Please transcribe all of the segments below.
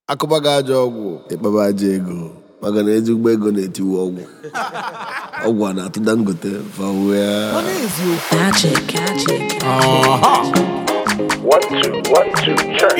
akụbaga ajọ ọgwụ ịkpaba aja ego maka na ezigbo ego na-etiwe ọgwụ ọgwụ a na-atụ Dangote Magic. 1 2 1 2 check.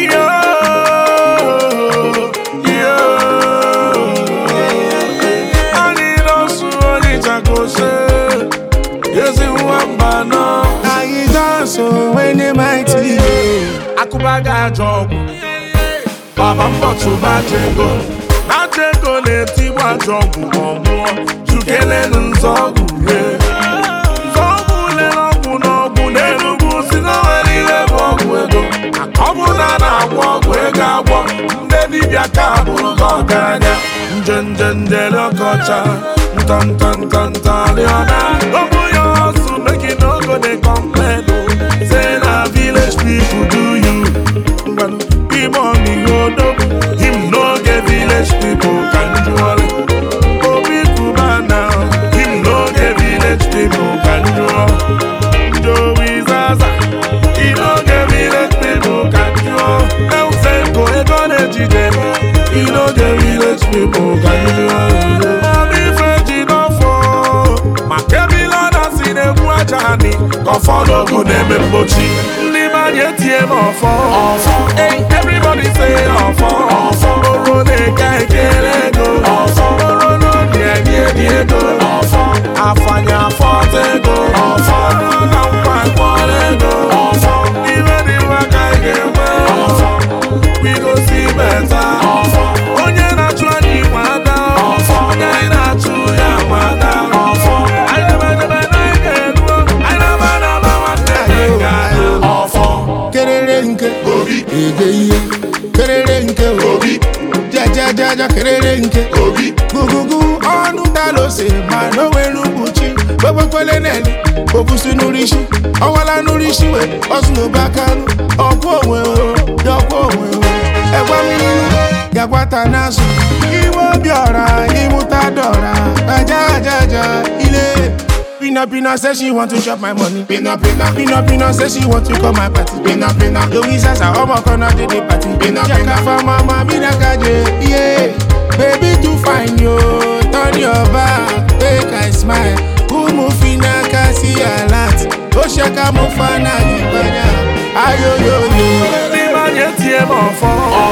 Akụbaga ajọ ọgwụ baba mbọtụ bajego na-ego na-etigbu ajọ ọgwụ ọmụọ chukelenu nzọọgwụ nzọọgwụ lere ọgwụ n'ọgwụ n'enugwu si na nwere ihe bụ ọgwụ ego ọ bụ na na-agwọ ọgwụ ego agwọ ndị dibịa ka bụrụ gị ọgaranya njenjele ọkọcha ntantantantaliọna ọbụ ya ọsụ making no go dey complain say na village people do you him no get village people can do all Obi Kubana him no get village people can do all Joey Zaza he no get village people can do all Elsenko Egonejide he no get village people can do all Obi Feji no fall Makebila na sinebu ajani Kofolo go neme mbochi everybody say Oro neka ekelego Oro no diego Afanya fotego Oro na mpankwalego Iwe di waka egewe We go see better Onye na chua ni wada Onye na chua ya wada I never na egeluo I never wate egeluo Kererenke Obi Egeiye Kererenke Obi Jaja Kererenke Obi Gugugu ọnụ dalose ma n'onwere mkpuchi gbegbekele neli obusi n'urishi ọwala n'urishi we ọsụnụbakanụ ọkwụ onwe egwa mmiri gagwata n'azụ iwe obi ọra ịmụta dọra aja ile Pina say she want to chop my money. Pina say she want to come my party. Pina Louisa sa omo kona de the party. Jaka for mama mina kaje. Yeah, baby too fine yo. Turn your back, make I smile. Umu fina kasi alat. Oshaka mufana jibanya. Ayo yo. Ni manye tie mo fo.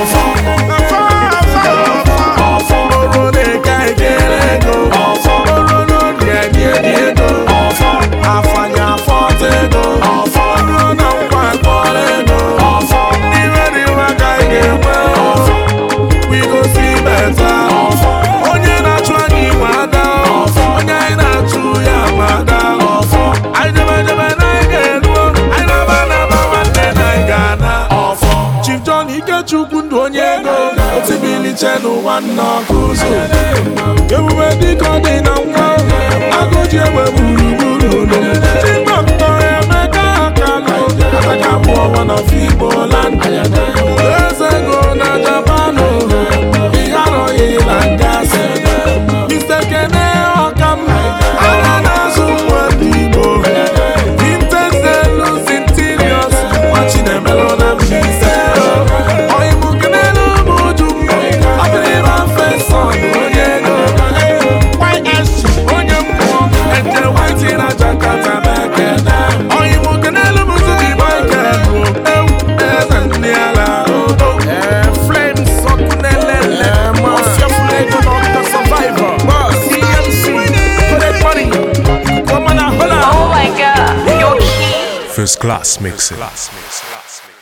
Oro de kai kelego. Oro no diego. Afanya fotego. Oro na mpankwalego. Iwe di waka egewe. We go see better. Onye na-achụ anyị wada. Onye anyị na-achụ ya wada. Anyị debe na egeluo. Anyị naba nwanne na Ghana. Chief John Ikechukwu ndụ onye ego. Otibiliche n'ụwa nnọkụ ụzọ. Ebube dịka ọ dị na nwa. Agụji egbe gburugburu ụlọ. Chigbọktọ Emeka Akalo. Ataka abụọ one of Igbo land. Eze ego na Japan. Ihe arọghị na ngasị. Mr. Kene Ọkam. Ana na-azụ nwa ndị Igbo. Vintage Delus Interiors. Wachi na-emelụ na Mbaise. Oyibo Kenelu Muju. Abịrịba Feson onye ego. YSG onye mmụọ. Eje White na Jakarta Mekene. Oyibo Kenelu Muju di Michael. Eze ndị ala. Flames Okunelele. Mafia Fulego Dr. Survivor. CMC. Collect money. Woman a hola. Oh my God, you're key. First class mixing.